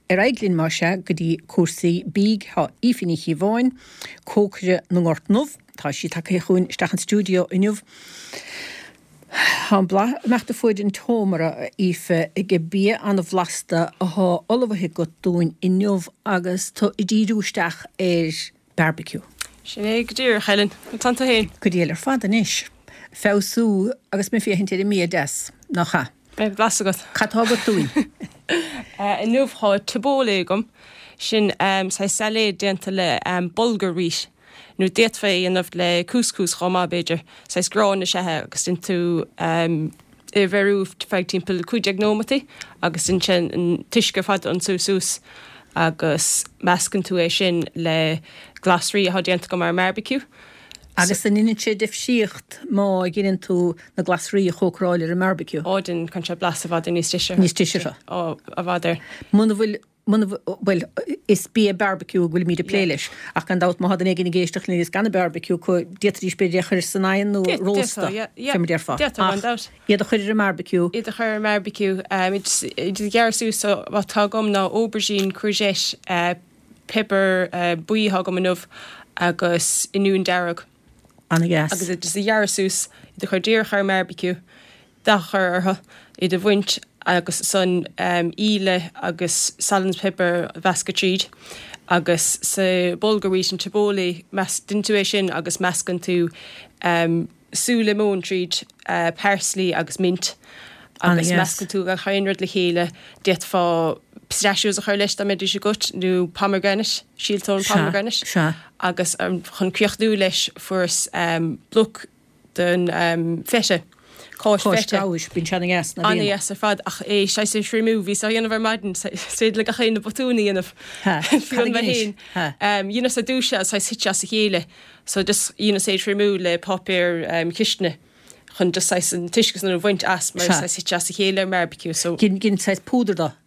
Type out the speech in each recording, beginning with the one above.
eiglinn mar se go dtí cuasaí bíg ha ífinní híháin, cócre na ngortnmh, tá sí take chuún stachan stúdio inniuh. Hambla meachta fuid an tómara ife go bí an bhlasta a há olbhathe go dúin inniuh agus tá I ddíúisteach barbecue. Sin é go dtír Helen, tanta héin. Go dtíar fad anis. Fésú agus mé fihéntir mí des nach cha. Be blas agat. Catá go dúin. In nuamhá tabóla gom sin sa salé déanta le bulgur rís. Nu détfa inmh le couscous chomá beidir sa grán na sethe agus in tú I bheirúh feag timppla cúideag nómatí agus in sin an tuisce fad an súsús agus meascan tú é sin le glasrí a déanta go mar barbecue. Agus an inine sé defsíocht má gginn tú na glasrí a chócráile a barbecue. Áden chun se blas a bhd níos tíise. Níos tíise. Ó a bhd well, is bí barbecue bhfuil míad a pléiles ach an dát má an gin géisteach níos gan barbecue chu détrí beidir san nó rósta féidir fá. Iad a chuidir a barbecue. Iad a chuir barbecue idir gearsú so bhtá gom ná aubergine, courgette, pepper, buí hagam an agus inún dearag. Agus it is a gearsús iad a chuir dír chuir barbecue da chuir artha iad a bhaint agus son íle agus salans pepper vasca tríd agus sa bulgarís an tabóla dintuéis sin agus meascan tú sú limón tríd parsley agus mint agus meascan tú a chainrad le chéile déit fá pistachios a chuir leis a méidir sé gut nó pomegranate, síaltón pomegranate agus chun críochtú leis furs bluk den fete. Cóis bín seanna gas na Anna yes ar fad ach é sé sé shrimú ví a dhéanamh maidin séad le a chéin na botúnaí inmh fiún ma héin. Dhéana sa dúise sa site a chéile, so dus dhéana sé shrimú le popir cistne chun just sa an tuisgus na bhaint as mar sa site a chéile barbecue so ginn sais púdar da.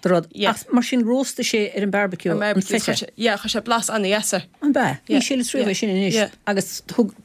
Mar sin rósta sé ar an barbecue an fete. Ja, chu sé blas anna yesar. An be, ní sé sríomh sin inis agus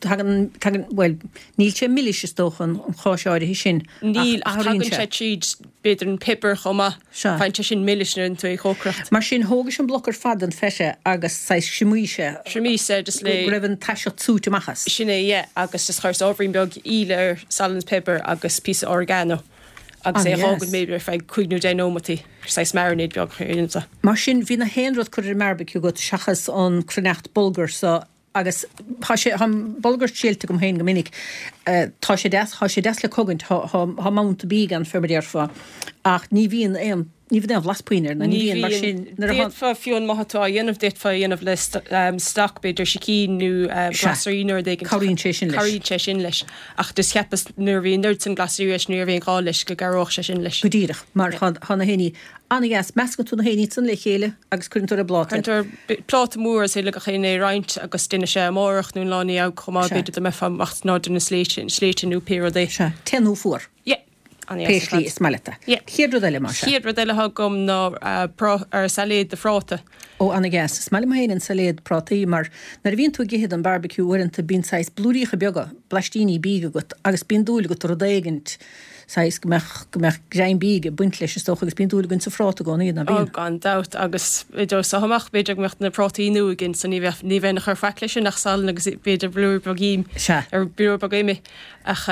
well, níl sé milliise tóchan an cháiseáide hí sin. Níl hagann sé tríd beidir an pepper chomma feinte sin milliisnar an tú i chócracht. Mar sin hógas an blochar fad an fete agus sais simúise. Simúise just le raibh taisio túte machas. Sinné, agus just chuir ábhrín beag íle salans pepper agus písa oregano. Agus é hágad méidir feig chuignú dénómatí sais marinade beag chuirnta. Mar sin hí na héanrad chuir barbecue go seachas an crunecht bulgur so agus bulgur síalta gom héin go minic tá sé des le cogant há mount bí an fermidéir fá ach ní bhíon ní bhíon bhlaspuinar na ní bhíon mar sin fa fiún maitá dhéanamh dit fa dhéanamh le stock beidir sicínú glasarínar d choín sé sin leis ach dus chepas nuair bhíon nuirt san glasaríéis nuair bhíon gá leis go garách sé sin leis. Go díireach mar chuna héine anna gas meascan tú na héine san le chéile agus chuintú a bláta. Chuintar pláta mór sé le a chéine roint agus duine sé mórach nú lánaí ag chomá beidir me fa macht ná duna sléitinú pérodé. Tenú fuór. Péislí is maleta. Chéadrú eile mar se. Chéadrú eile ha gom ná ar saléad de fráta. Ó anna gas, smaile mai héann saléad prátaí mar nar bhíonn tú gihead an barbecue uanta bín sais blúrícha beaga, blastíní bíga gut agus bín dúla gut rodéigint sais gomach grein bíga buint leis stoch agus bín dúla gunn sa fráta gáin na bhíon. Ó gan dat agus idir sa hamach beidir mecht na prátaí nua ginn san ní bheith nach chuir feicleise nach sal agus beidir blúr bagím ar blúr bagéimi ach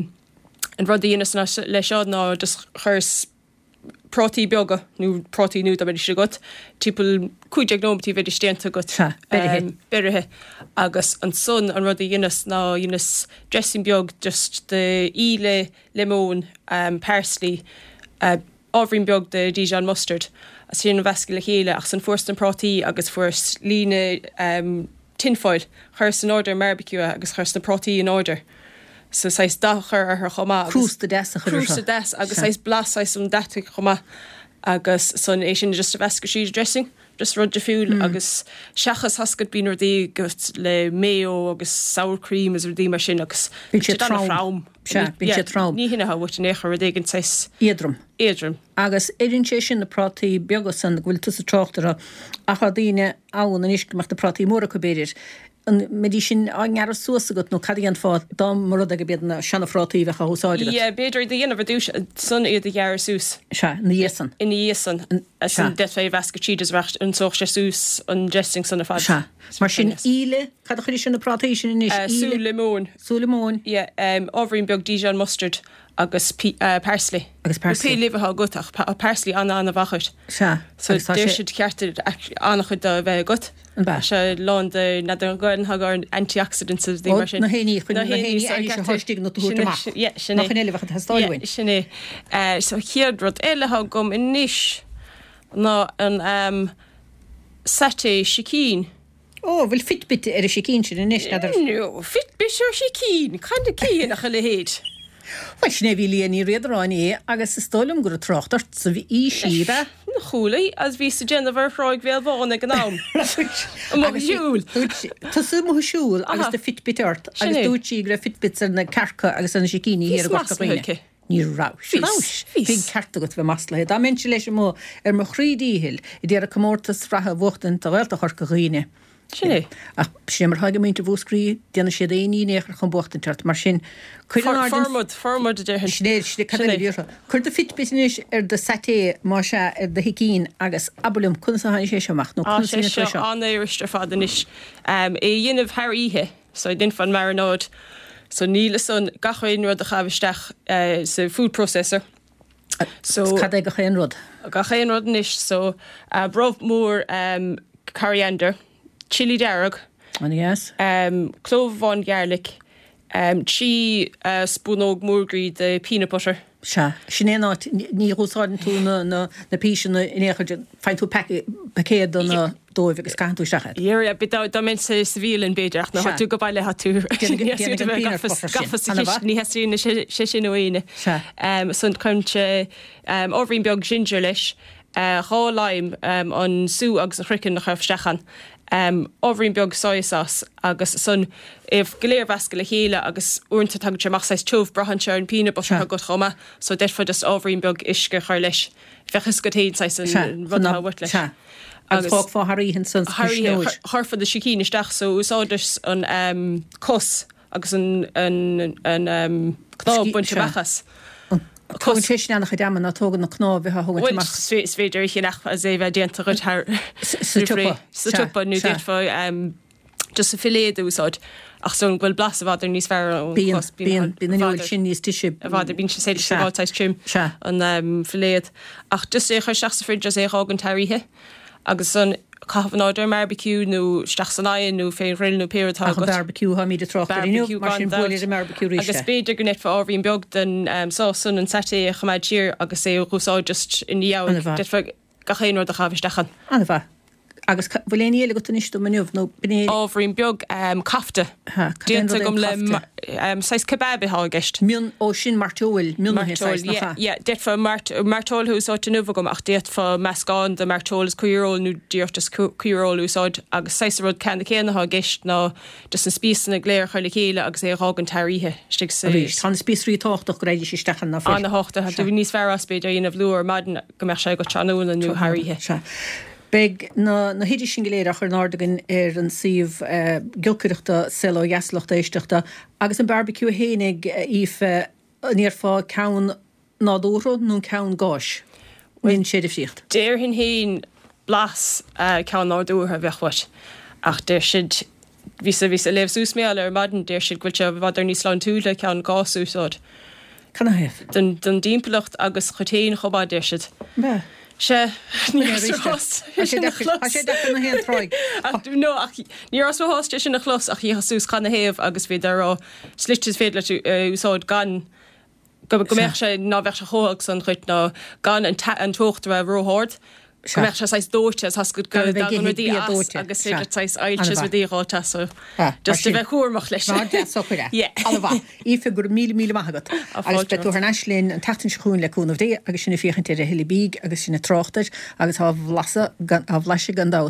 an rudí inas le seád ná just churs prátaí beaga nó prátaí nú a beidir se gut tipul cúideag nómatí beidir stéanta gut berithe agus an son an rudí inas ná inas dressing beag just de íle limón parsley ábhrín beag de Dijon mustard a sin bhesci le chéile ach san fórst an prátaí agus fórst líne tinfoil churs an order barbecue agus churs na prátaí in order. So sais dachar ar chomá. Crústa des a chuir. Crústa des agus sais blas sais an datig chomá agus son é sin just a vesca cheese dressing. Just rud de fiúil agus seachas hascad bínar dí gus le mayo agus sour cream as dí mar sin agus bín sé trám. Bín sé trám. Ní hinna ha bhut an échar a dégin sais Éadrom. Agus éidirn sé sin na prátaí beagas san bhfuil tú sa tráchtara a cha daoine ann an iscimach na prátaí móra go béidir an medí sin angar suasa go nó cadí an fád dá mar a go bena sena frátaí bheitcha húsáide. Ie, beidir dhéanamh dúis sun iad a gear sús. Se na dhéasan. In dhéasan san de fé bheca tíidir bhecht an soch sé sús an jesting sanna fád. Se. Mar sin íle, cad chuir sin na prátaí sin inis Súlamón. Súlamón. Ie, ábhrín beag Dijon mustard agus parsley. Agus parsley. Pe libh gotach parsley anna bhachart. Se. So déir siad ceartar annach chud a bheith gut. Se lá na an gáin hagar antioxidants of the na héí chun na héí se hostig na túach. Sinné. Nach éile bhecha hastáin. Sinné. So chiad rud eile ha gom in níis ná an saté sicín. Ó, bhfuil fitbit ar a sicín sin in níis nadidir. No, fitbit ar sicín, chun cían nach le héad. Well sné bhí líon í réidirráin agus is stoilm gur trochtart sa bhí í siad. Na choúlaí as bhí sa Jennifer Freud bhéal bhána go nám. Siúil. Tású mo siúil agus de fitbit ort agus dútí gur fitbit ar na carcha agus an sicíní ar go réine. Ní rás. Bhí carta go bheith masla. Dá men leis mó ar mo chrídíhil I dé a commórtas ratha bhachtain tá bhilta chu go riine. Sinné. Ach sé mar haige mínta bhúscrí déanana sé daoí néchar chun bochtain teart mar sin formod de snéir chuir de fitbisnis ar de saté má se ar de hicín agus abulum chun sa haine sé seach nó an éiriiste fadan is é dhéanamh thar ihe so din fan marinade so níle son gachain rud a chahisteach sa food processor. So cad go chéan rud. Gachéan rud is so broh mór coriander. Chili darag. And yes. Clove von garlic. 3 spúnóg múrgrí de peanut butter. Se. Sinné ná ní húsáin tú na písin in échar fein tú pacéad na dóibh agus caiú seachad. Iar bit dá men sa civílin beideach na tú go bailile hat tú. Ní heína sé sin óine. Sunt chuimte áhrín beag ginger leis. Há laim an sú agus a chrican nach chufstechan. Áhrín beag soy sauce agus sun if goléir bhesca le chéile agus únta tag teachsáis tuh brahanseir an peanut butter go chuma, so defa just áhrín beag isce chuir leis. Fechas go téad sais an rudna bhut leis. Agus fág fá haríhann san Harfa de sicín isteach so úsáidir an cos agus an knáb buinte bechas. Contéisina nach deman na tógan na kná bheit thugan féidir chi nach a sé bheith déanta chud sa tupa nu défa just a filéad úsáid ach son bhfuil blas a bhaidir níos fear bíon sin níos tiise a bhaidir bín sé sátáis trim an filéad ach just é chu seach sa frid just é ágan tairíthe agus son Cahan áidir barbecue nó steach san aon nó féin riil nó péirtá barbecue ha míad troch barbecue agus beidir go net fá áhín beag den sásun an saté a chaid tír agus é chuá just in díáin gachéanú a chahistechan. An bha. Agus bhfuil éon éile go tanistú maniuh nó bné áhrín beag cafta. Díanta gom le 6 kebab há gist. Mion ó sin martóil defa martóil húsáid nuh gom ach déat fá meascáin de martóil cuiróil nó díirtas cuiróil úsáid agus 6 rud ceanna céanna há gist ná just an spísan na gléir chuile chéile agus é rágan tairíthe stig sa Tá spísrí tácht go réidir sé stechan na anna háta du níos fearraspéidir íanamh luúr maidin go me sé go teanúna nó hairíthe. Beg na hiidir sin goléireach ar nádagan ar an síomh gilcuireachta selo jaslachta éisteachta agus an barbecue hénig ífe níor fá cán nádúró nó cán gáis. Bhíonn séidir síocht. Déir hin héin blas cán nádúrtha bheithhaid ach déir siad ví a leh sús méall ar maidin déir siad goilte bhaidir níos lán túla cán gásúsáid. Can heh? Den dímpelacht agus chutéin chobá déir siad. Se ní as háiste sin na chlos ach í hasús chana héamh agus bhí ará slitis féad le úsáid gan go meach sé ná bheith se hóag san chuit ná gan an tucht bheith róthard. Gomeach se sais dóites has go go dí agus sé sais ailtes bh díráta so just bheith chuach leis Ífe gur mí maigad agus be tú neslín an tatain chuún leúnmh dé agus sinna fiochan a hilibíg agus sinna trochttar agus há bhlaise gandá